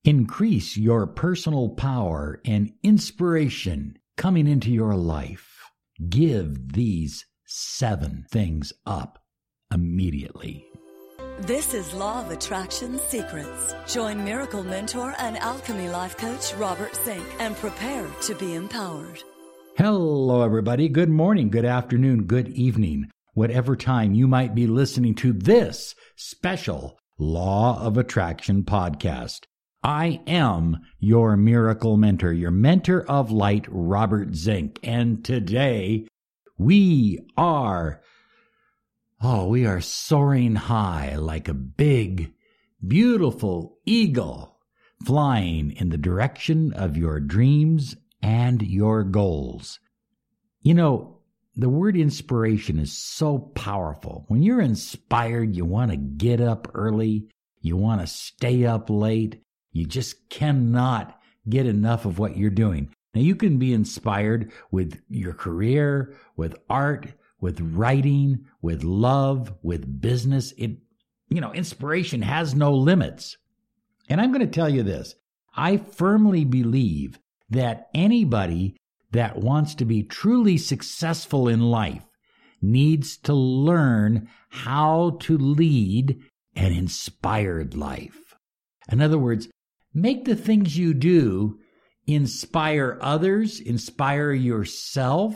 Increase your personal power and inspiration coming into your life. Give these 7 things up immediately. This is Law of Attraction Secrets. Join Miracle Mentor and Alchemy Life Coach Robert Zink and prepare to be empowered. Hello, everybody. Good morning, good afternoon, good evening, whatever time you might be listening to this special Law of Attraction podcast. I am your miracle mentor, your mentor of light, Robert Zink. And today we are soaring high like a big, beautiful eagle flying in the direction of your dreams and your goals. You know, the word inspiration is so powerful. When you're inspired, you want to get up early, you want to stay up late. You just cannot get enough of what you're doing. Now, you can be inspired with your career, with art, with writing, with love, with business. Inspiration has no limits. And I'm going to tell you this. I firmly believe that anybody that wants to be truly successful in life needs to learn how to lead an inspired life. In other words, make the things you do inspire others, inspire yourself,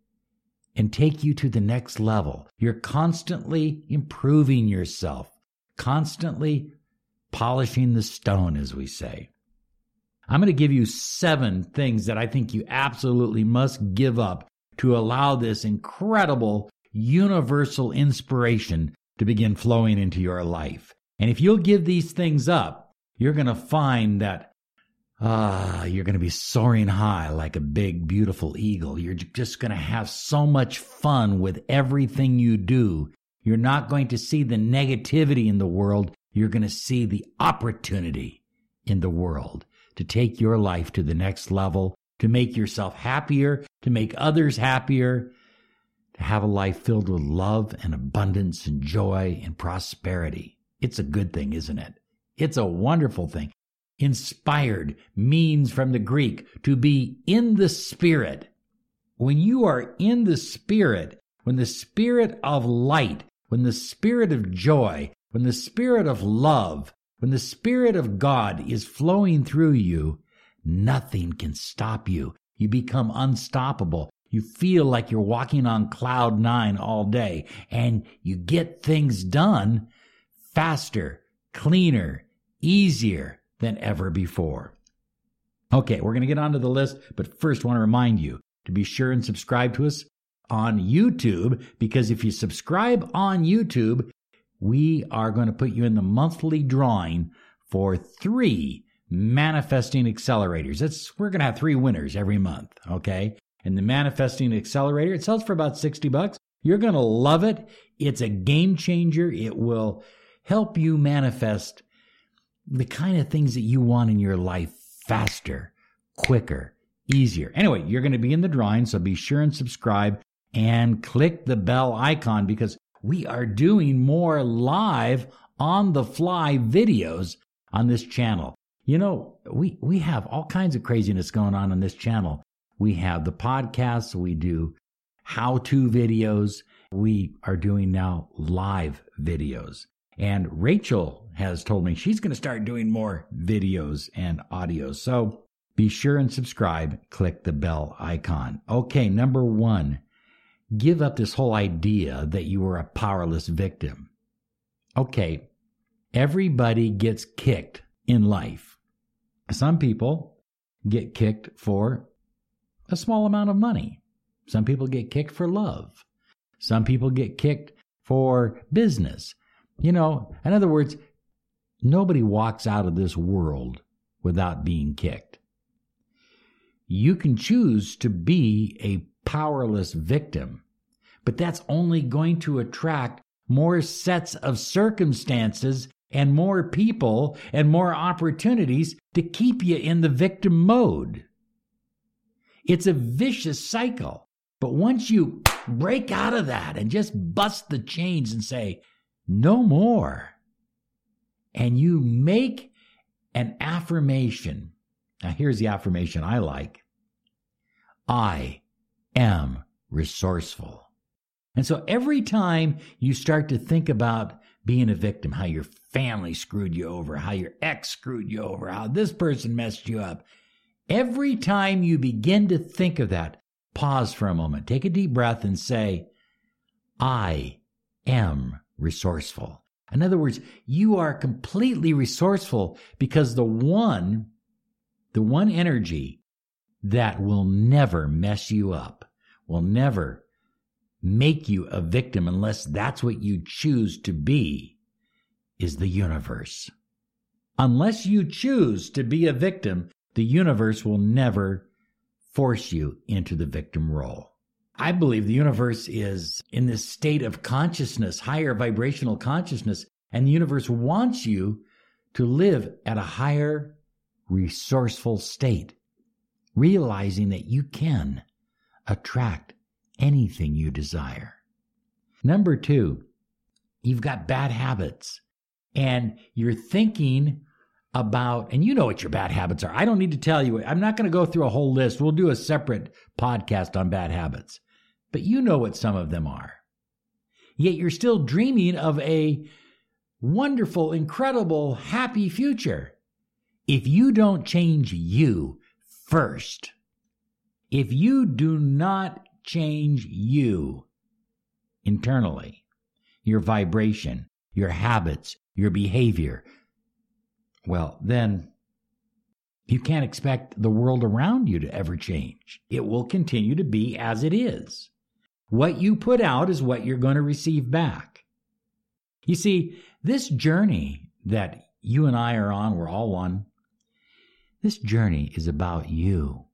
and take you to the next level. You're constantly improving yourself, constantly polishing the stone, as we say. I'm going to give you 7 things that I think you absolutely must give up to allow this incredible universal inspiration to begin flowing into your life. And if you'll give these things up, you're going to find that you're going to be soaring high like a big, beautiful eagle. You're just going to have so much fun with everything you do. You're not going to see the negativity in the world. You're going to see the opportunity in the world to take your life to the next level, to make yourself happier, to make others happier, to have a life filled with love and abundance and joy and prosperity. It's a good thing, isn't it? It's a wonderful thing. Inspired means from the Greek to be in the Spirit. When you are in the Spirit, when the Spirit of light, when the Spirit of joy, when the Spirit of love, when the Spirit of God is flowing through you, nothing can stop you. You become unstoppable. You feel like you're walking on cloud 9 all day, and you get things done faster, cleaner, easier than ever before. Okay, we're going to get onto the list, but first I want to remind you to be sure and subscribe to us on YouTube, because if you subscribe on YouTube, we are going to put you in the monthly drawing for 3 Manifesting Accelerators. We're going to have 3 winners every month, okay? And the Manifesting Accelerator, it sells for about $60. You're going to love it. It's a game changer. It will help you manifest the kind of things that you want in your life faster, quicker, easier. Anyway, you're going to be in the drawing, so be sure and subscribe and click the bell icon, because we are doing more live on-the-fly videos on this channel. You know, we have all kinds of craziness going on this channel. We have the podcasts, we do how-to videos, we are doing now live videos. And Rachel has told me she's going to start doing more videos and audios. So be sure and subscribe. Click the bell icon. Okay, number 1, give up this whole idea that you are a powerless victim. Okay, everybody gets kicked in life. Some people get kicked for a small amount of money. Some people get kicked for love. Some people get kicked for business. You know, in other words, nobody walks out of this world without being kicked. You can choose to be a powerless victim, but that's only going to attract more sets of circumstances and more people and more opportunities to keep you in the victim mode. It's a vicious cycle. But once you break out of that and just bust the chains and say, no more, and you make an affirmation. Now, here's the affirmation I like. I am resourceful. And so every time you start to think about being a victim, how your family screwed you over, how your ex screwed you over, how this person messed you up, every time you begin to think of that, pause for a moment, take a deep breath and say, I am resourceful. In other words, you are completely resourceful because the one energy that will never mess you up, will never make you a victim unless that's what you choose to be, is the universe. Unless you choose to be a victim, the universe will never force you into the victim role. I believe the universe is in this state of consciousness, higher vibrational consciousness, and the universe wants you to live at a higher resourceful state, realizing that you can attract anything you desire. Number 2, you've got bad habits, and you're thinking about, and you know what your bad habits are. I don't need to tell you. I'm not going to go through a whole list. We'll do a separate podcast on bad habits. But you know what some of them are. Yet you're still dreaming of a wonderful, incredible, happy future. If you don't change you first, if you do not change you internally, your vibration, your habits, your behavior, well, then you can't expect the world around you to ever change. It will continue to be as it is. What you put out is what you're going to receive back. You see, this journey that you and I are on, we're all on, this journey is about you.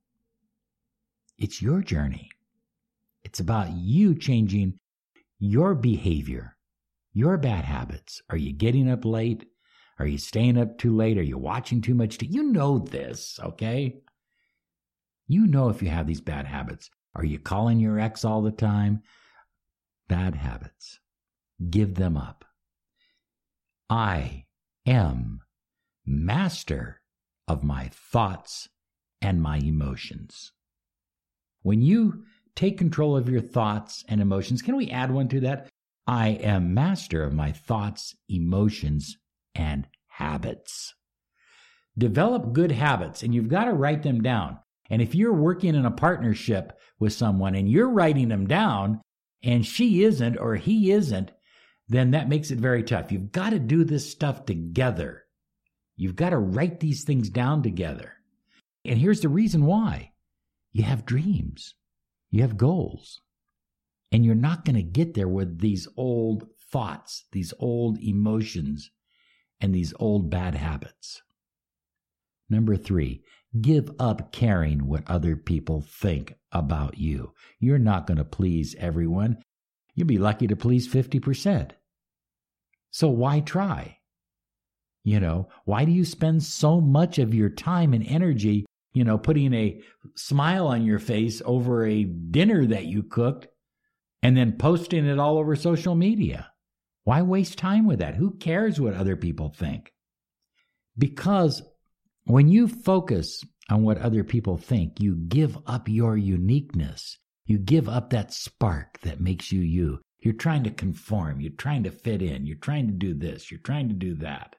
It's your journey. It's about you changing your behavior, your bad habits. Are you getting up late? Are you staying up too late? Are you watching too much? You know this, okay? You know if you have these bad habits. Are you calling your ex all the time? Bad habits. Give them up. I am master of my thoughts and my emotions. When you take control of your thoughts and emotions, can we add one to that? I am master of my thoughts, emotions, and habits. Develop good habits, and you've got to write them down. And if you're working in a partnership with someone and you're writing them down and she isn't or he isn't, then that makes it very tough. You've got to do this stuff together. You've got to write these things down together. And here's the reason why. You have dreams. You have goals. And you're not going to get there with these old thoughts, these old emotions, and these old bad habits. Number 3, give up caring what other people think about you. You're not going to please everyone. You'll be lucky to please 50%. So why try? Why do you spend so much of your time and energy, putting a smile on your face over a dinner that you cooked and then posting it all over social media? Why waste time with that? Who cares what other people think? Because when you focus on what other people think, you give up your uniqueness. You give up that spark that makes you you. You're trying to conform. You're trying to fit in. You're trying to do this. You're trying to do that.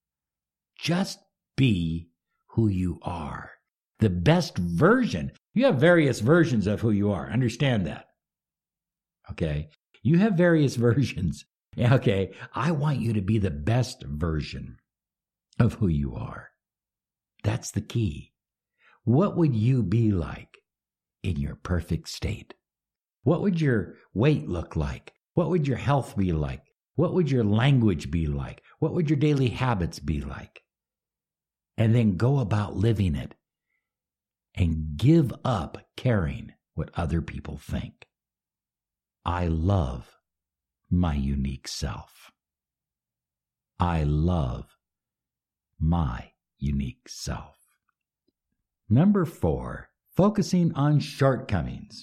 Just be who you are. The best version. You have various versions of who you are. Understand that. Okay? You have various versions. Okay? I want you to be the best version of who you are. That's the key. What would you be like in your perfect state? What would your weight look like? What would your health be like? What would your language be like? What would your daily habits be like? And then go about living it and give up caring what other people think. I love my unique self. I love my unique self. Number 4, focusing on shortcomings.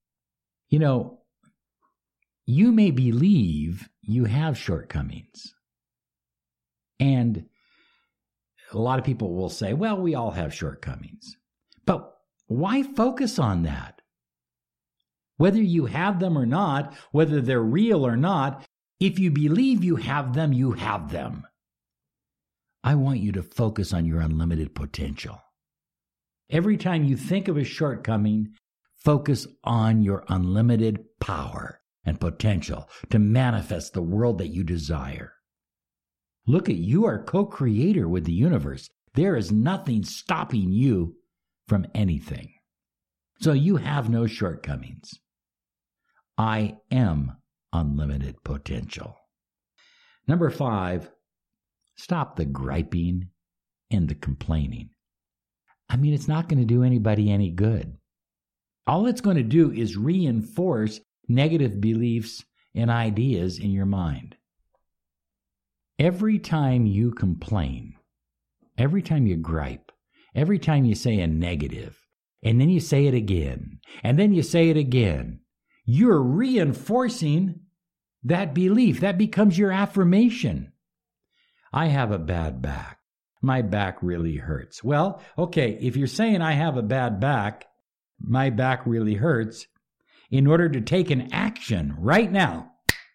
You may believe you have shortcomings. And a lot of people will say, well, we all have shortcomings. But why focus on that? Whether you have them or not, whether they're real or not, if you believe you have them, you have them. I want you to focus on your unlimited potential. Every time you think of a shortcoming, focus on your unlimited power and potential to manifest the world that you desire. Look at you are co-creator with the universe. There is nothing stopping you from anything. So you have no shortcomings. I am unlimited potential. Number 5, stop the griping and the complaining. I mean, it's not going to do anybody any good. All it's going to do is reinforce negative beliefs and ideas in your mind. Every time you complain, every time you gripe, every time you say a negative, and then you say it again, and then you say it again, you're reinforcing that belief. That becomes your affirmation. I have a bad back. My back really hurts. Well, okay, if you're saying I have a bad back, my back really hurts, in order to take an action right now,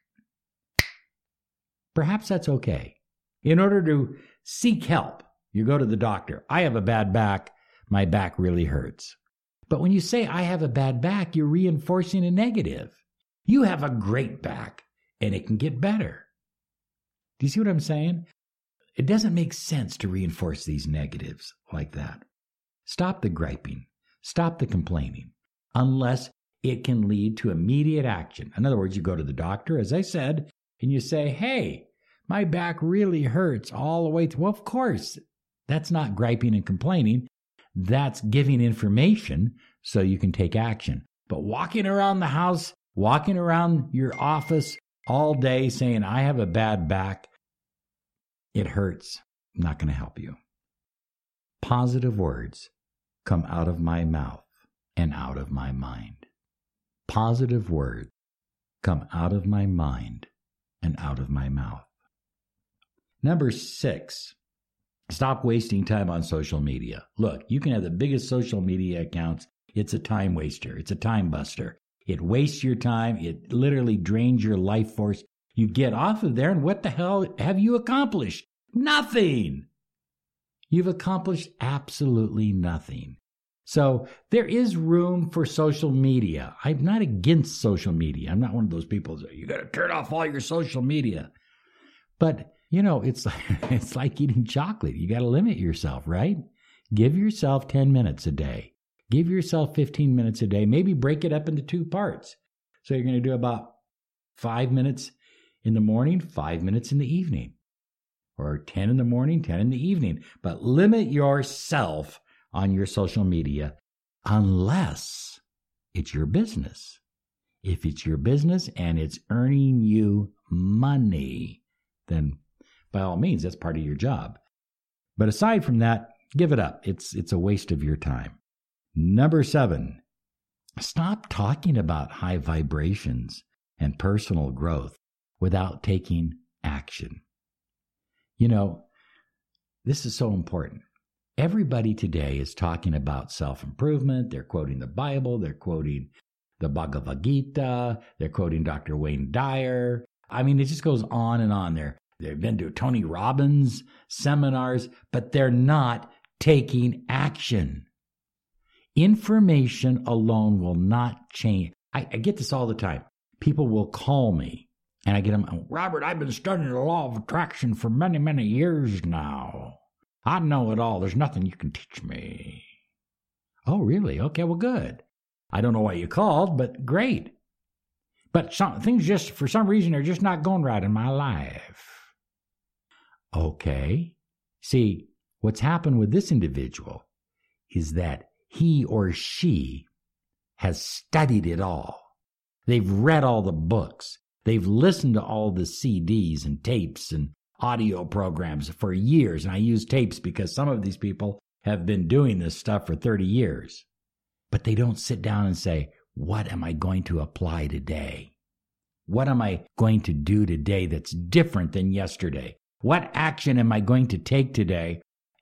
perhaps that's okay. In order to seek help, you go to the doctor. I have a bad back. My back really hurts. But when you say I have a bad back, you're reinforcing a negative. You have a great back, and it can get better. Do you see what I'm saying? It doesn't make sense to reinforce these negatives like that. Stop the griping. Stop the complaining, unless it can lead to immediate action. In other words, you go to the doctor, as I said, and you say, hey, my back really hurts all the way through. Well, of course, that's not griping and complaining. That's giving information so you can take action. But walking around the house, walking around your office all day saying, I have a bad back, it hurts. I'm not going to help you. Positive words come out of my mouth and out of my mind. Positive words come out of my mind and out of my mouth. Number 6, stop wasting time on social media. Look, you can have the biggest social media accounts. It's a time waster. It's a time buster. It wastes your time. It literally drains your life force. You get off of there, and what the hell have you accomplished? Nothing. You've accomplished absolutely nothing. So there is room for social media. I'm not against social media. I'm not one of those people that you got to turn off all your social media. But, you know, it's like eating chocolate. You got to limit yourself, right? Give yourself 10 minutes a day. Give yourself 15 minutes a day. Maybe break it up into 2 parts. So you're going to do about 5 minutes in the morning, 5 minutes in the evening. Or 10 in the morning, 10 in the evening. But limit yourself on your social media unless it's your business. If it's your business and it's earning you money, then by all means, that's part of your job. But aside from that, give it up. It's a waste of your time. Number 7, stop talking about high vibrations and personal growth without taking action. You know, this is so important. Everybody today is talking about self-improvement. They're quoting the Bible. They're quoting the Bhagavad Gita. They're quoting Dr. Wayne Dyer. I mean, it just goes on and on there. They've been to Tony Robbins seminars, but they're not taking action. Information alone will not change. I get this all the time. People will call me, and I get them, Robert, I've been studying the law of attraction for many, many years now. I know it all. There's nothing you can teach me. Oh, really? Okay, well, good. I don't know why you called, but great. But things just, for some reason, are just not going right in my life. Okay. See, what's happened with this individual is that he or she has studied it all. They've read all the books. They've listened to all the CDs and tapes and audio programs for years. And I use tapes because some of these people have been doing this stuff for 30 years. But they don't sit down and say, what am I going to apply today? What am I going to do today that's different than yesterday? What action am I going to take today?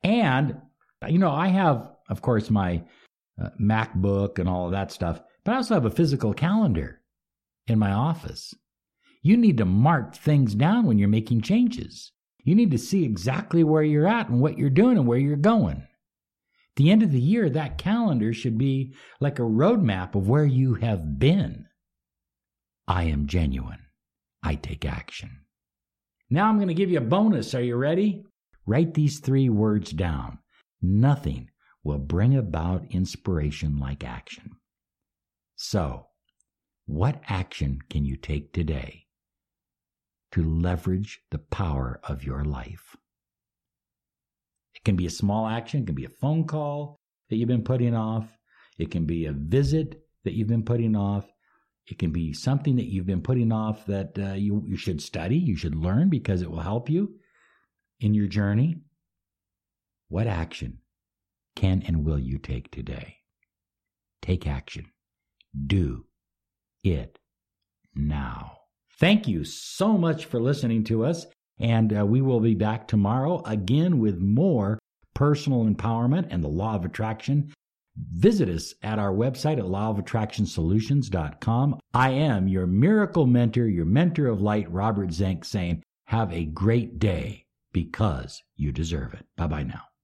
And, I have, of course, my MacBook and all of that stuff, but I also have a physical calendar in my office. You need to mark things down when you're making changes. You need to see exactly where you're at and what you're doing and where you're going. At the end of the year, that calendar should be like a roadmap of where you have been. I am genuine. I take action. Now I'm going to give you a bonus. Are you ready? Write these 3 words down. Nothing will bring about inspiration like action. So, what action can you take today to leverage the power of your life? It can be a small action. It can be a phone call that you've been putting off. It can be a visit that you've been putting off. It can be something that you've been putting off that you should study, you should learn because it will help you in your journey. What action can and will you take today? Take action. Do it now. Thank you so much for listening to us, and we will be back tomorrow again with more personal empowerment and the law of attraction. Visit us at our website at lawofattractionsolutions.com. I am your miracle mentor, your mentor of light, Robert Zink, saying have a great day because you deserve it. Bye-bye now.